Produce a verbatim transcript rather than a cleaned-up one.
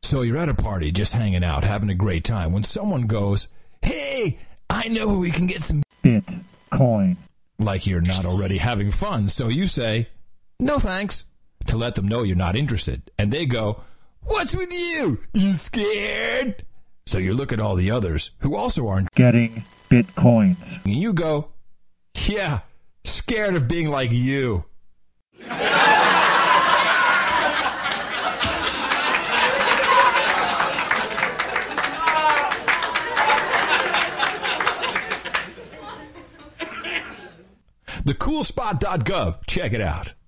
So you're at a party, just hanging out, having a great time, when someone goes, hey, I know where we can get some Bitcoin. Like you're not already having fun, so you say, no thanks, to let them know you're not interested. And they go, what's with you? You scared? So you look at all the others who also aren't getting Bitcoins. And you go, yeah, scared of being like you. the cool spot dot gov. Check it out.